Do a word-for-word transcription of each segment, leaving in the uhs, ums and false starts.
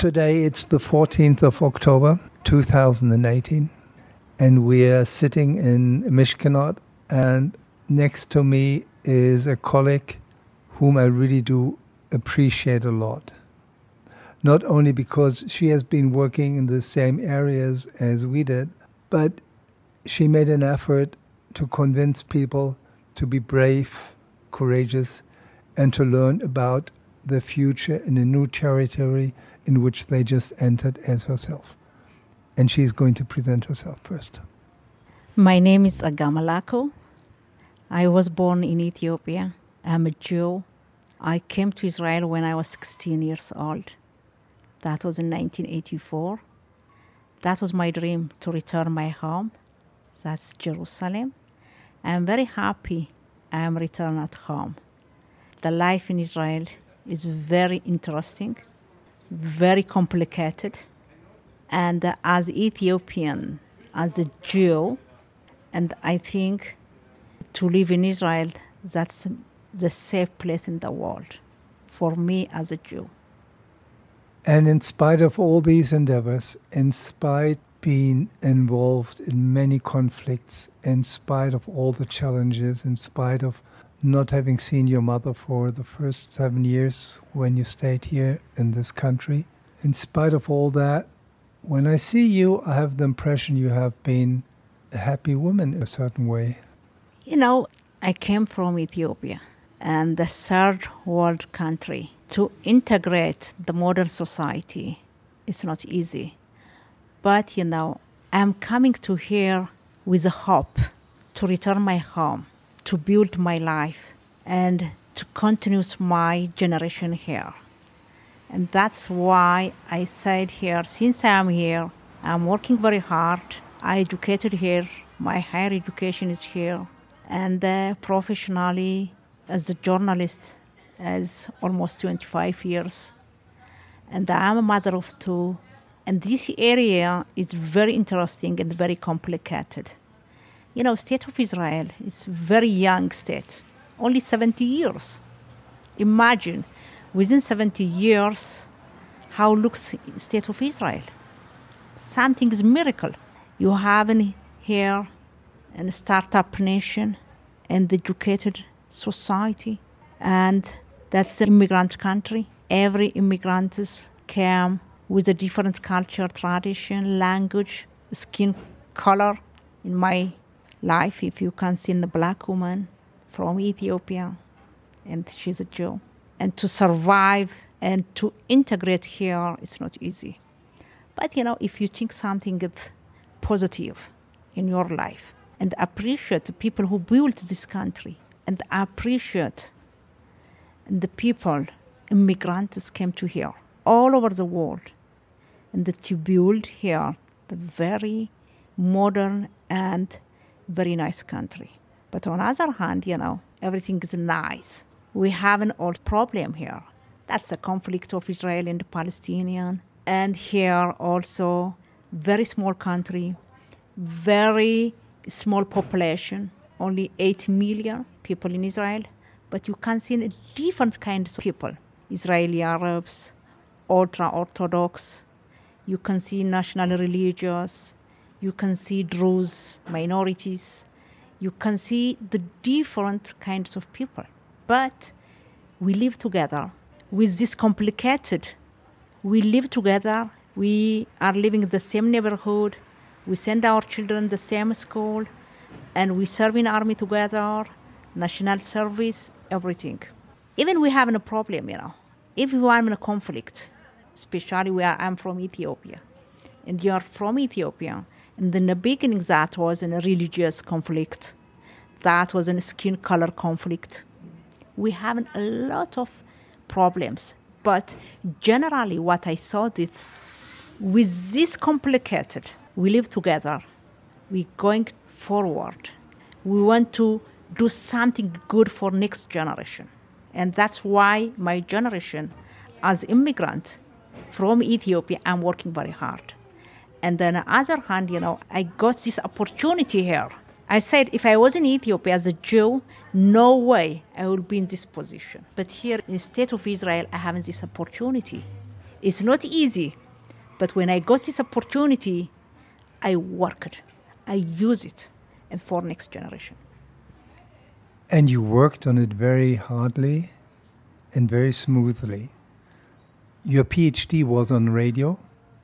Today it's the fourteenth of October, two thousand eighteen, and we are sitting in Mishkenot, and next to me is a colleague whom I really do appreciate a lot. Not only because she has been working in the same areas as we did, but she made an effort to convince people to be brave, courageous, and to learn about the future in a new territory in which they just entered as herself. And she's going to present herself first. My name is Agam Alako. I was born in Ethiopia. I'm a Jew. I came to Israel when I was sixteen years old. That was in nineteen eighty-four. That was my dream, to return my home. That's Jerusalem. I'm very happy I am returned at home. The life in Israel is very interesting, very complicated. And uh, as Ethiopian, as a Jew, and I think to live in Israel, that's the safe place in the world for me as a Jew. And in spite of all these endeavors, in spite being involved in many conflicts, in spite of all the challenges, in spite of not having seen your mother for the first seven years when you stayed here in this country, in spite of all that, when I see you, I have the impression you have been a happy woman in a certain way. You know, I came from Ethiopia, and the third world country. To integrate the modern society is not easy. But, you know, I'm coming to here with a hope to return my home, to build my life, and to continue my generation here. And that's why I said here, since I'm here, I'm working very hard. I educated here. My higher education is here. And uh, professionally, as a journalist, as almost twenty-five years. And I'm a mother of two. And this area is very interesting and very complicated. You know, State of Israel is a very young state, only seventy years. Imagine, within seventy years, how looks State of Israel. Something is a miracle. You have in here a startup nation and educated society, and that's an immigrant country. Every immigrant came with a different culture, tradition, language, skin color. In my life, if you can see the black woman from Ethiopia, and she's a Jew. And to survive and to integrate here is not easy. But, you know, if you think something positive in your life and appreciate the people who built this country and appreciate the people, immigrants came to here all over the world, and that you build here the very modern and very nice country. But on the other hand, you know, everything is nice. We have an old problem here. That's the conflict of Israel and the Palestinian. And here also, very small country, very small population, only eight million people in Israel. But you can see different kinds of people. Israeli Arabs, ultra-Orthodox. You can see national religious. You can see Druze, minorities. You can see the different kinds of people. But we live together with this complicated. We live together. We are living in the same neighborhood. We send our children the same school. And we serve in army together, national service, everything. Even we have a problem, you know. If we are in a conflict, especially where I'm from Ethiopia, and you are from Ethiopia, and in the beginning that was a religious conflict, that was a skin color conflict. We have a lot of problems, but generally what I saw this, with this complicated, we live together, we're going forward. We want to do something good for next generation. And that's why my generation, as immigrant from Ethiopia, I'm working very hard. And then on the other hand, you know, I got this opportunity here. I said, if I was in Ethiopia as a Jew, no way I would be in this position. But here in the State of Israel, I have this opportunity It's not easy, but when I got this opportunity, I work it. I use it and for next generation. And you worked on it very hardly and very smoothly. Your PhD was on radio,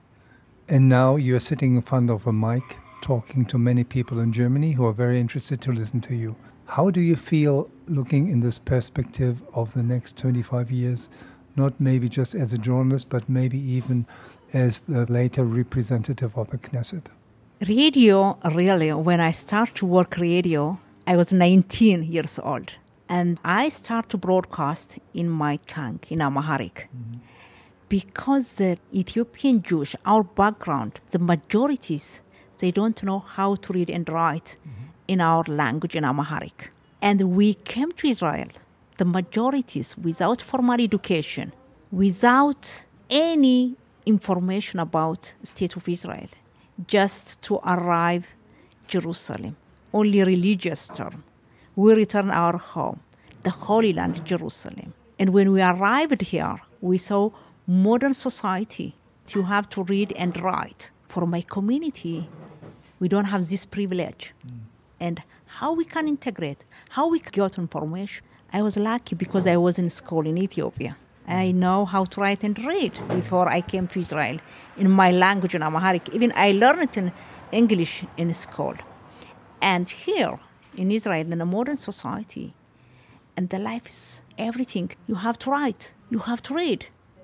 and now you're sitting in front of a mic talking to many people in Germany who are very interested to listen to you. How do you feel looking in this perspective of the next twenty-five years, not maybe just as a journalist, but maybe even as the later representative of the Knesset? Radio, really, when I started to work radio, I was nineteen years old. And I started to broadcast in my tongue, in Amharic. Mm-hmm. Because the Ethiopian Jewish, our background, the majorities, they don't know how to read and write mm-hmm. in our language, in Amharic. And we came to Israel, the majorities, without formal education, without any information about the state of Israel, just to arrive Jerusalem. Only religious term. We return our home, the Holy Land, Jerusalem. And when we arrived here, we saw modern society. You have to read and write. For my community, we don't have this privilege. Mm. And how we can integrate, how we get information. I was lucky because I was in school in Ethiopia. I know how to write and read before I came to Israel in my language in Amharic. Even I learned it in English in school. And here in Israel, in a modern society, and the life is everything. You have to write, you have to read.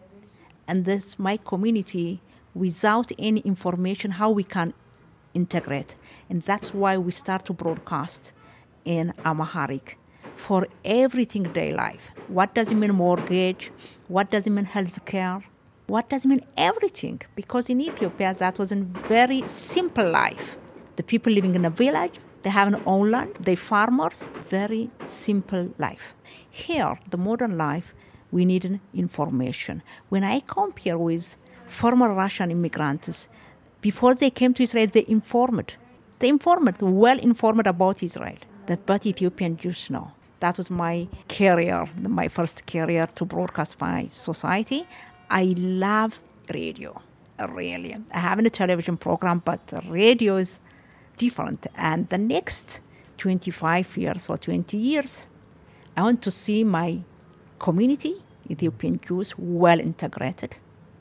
And that's my community, without any information, how we can integrate. And that's why we start to broadcast in Amharic for everything day life. What does it mean mortgage? What does it mean health care? What does it mean everything? Because in Ethiopia, that was a very simple life. The people living in a village, they have an own land, they farmers, very simple life. Here, the modern life, we need information. When I compare with former Russian immigrants, before they came to Israel, they informed. They informed, well informed about Israel, that but Ethiopian Jews know. That was my career, my first career to broadcast my society. I love radio, really. I have a television program, but radio is different. And the next twenty-five years or twenty years, I want to see my community, Ethiopian Jews, well integrated.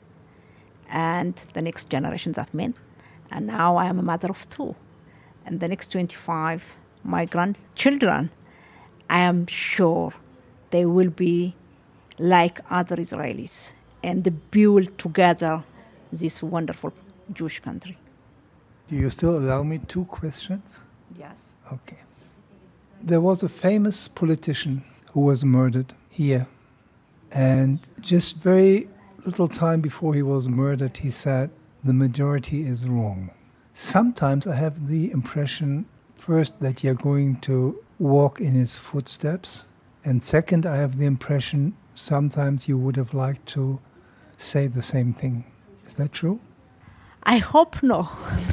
And the next generation, that meant. And now I am a mother of two. And the next twenty-five, my grandchildren, I am sure they will be like other Israelis and build together this wonderful Jewish country. Do you still allow me two questions? Yes. Okay. There was a famous politician who was murdered here. And just very little time before he was murdered, he said, the majority is wrong. Sometimes I have the impression, first, that you're going to walk in his footsteps. And second, I have the impression sometimes you would have liked to say the same thing. Is that true? I hope no.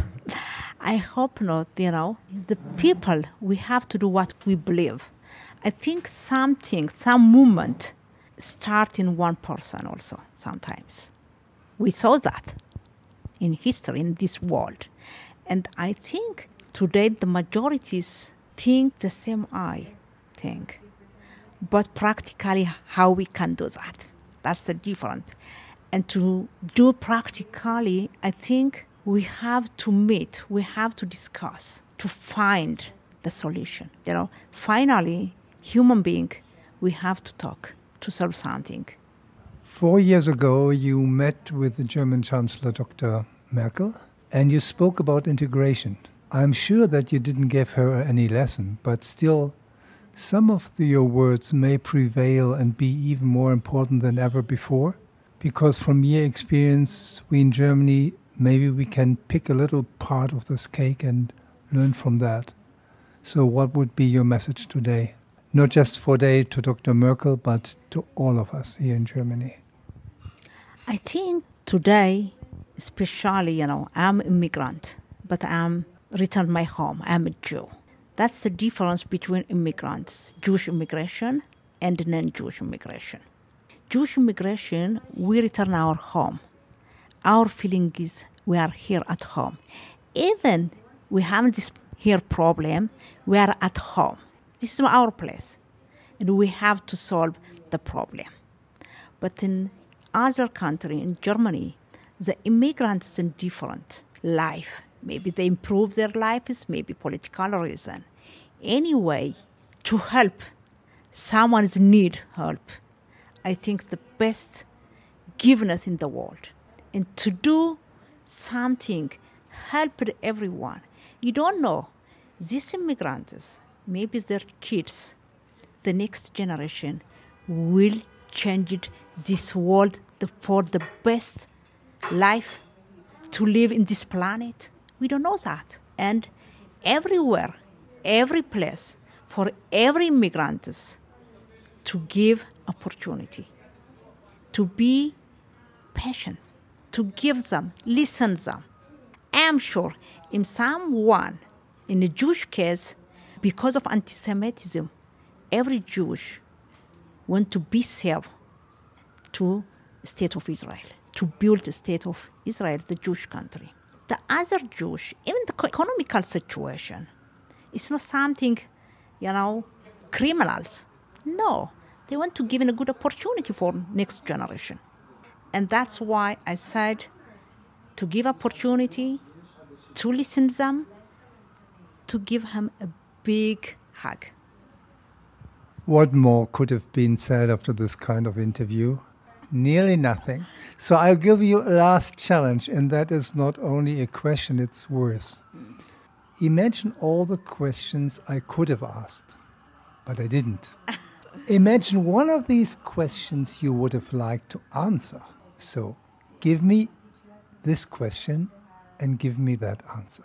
I hope not, you know. The people, we have to do what we believe. I think something, some movement start in one person also sometimes. We saw that in history, in this world. And I think today the majorities think the same I think. But practically how we can do that, that's the difference. And to do practically, I think we have to meet, we have to discuss, to find the solution. You know, finally, human being, we have to talk to solve something. Four years ago, you met with the German Chancellor, Doctor Merkel, and you spoke about integration. I'm sure that you didn't give her any lesson, but still, some of the, your words may prevail and be even more important than ever before. Because from your experience, we in Germany, maybe we can pick a little part of this cake and learn from that. So what would be your message today? Not just for today to Doctor Merkel, but to all of us here in Germany. I think today, especially, you know, I'm an immigrant, but I'm returned my home. I'm a Jew. That's the difference between immigrants, Jewish immigration and non-Jewish immigration. Jewish immigration, we return our home. our feeling is we are here at home. Even we have this here problem, we are at home. This is our place. And we have to solve the problem. But in other country, in Germany, the immigrants in different life. Maybe they improve their lives, maybe political reason. Anyway, to help someone need help, I think the best giveness in the world. And to do something, help everyone. You don't know, these immigrants, maybe their kids, the next generation will change it, this world the, for the best life to live in this planet. We don't know that. And everywhere, every place, for every immigrant to give opportunity, to be patient, to give them, listen them. I'm sure in someone, in a Jewish case, because of anti-Semitism, every Jewish want to be saved to state of Israel, to build the state of Israel, the Jewish country. The other Jewish, even the economical situation, it's not something, you know, criminals. No, they want to give a good opportunity for next generation. And that's why I said to give opportunity, to listen to them, to give him a big hug. What more could have been said after this kind of interview? Nearly nothing. So I'll give you a last challenge, and that is not only a question, it's worse. Imagine all the questions I could have asked, but I didn't. Imagine one of these questions you would have liked to answer. So give me this question and give me that answer.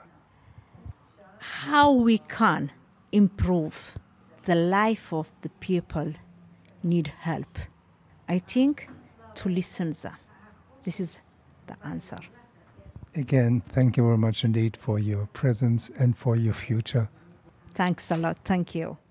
How we can improve the life of the people need help? I think to listen to them. This is the answer. Again, thank you very much indeed for your presence and for your future. Thanks a lot. Thank you.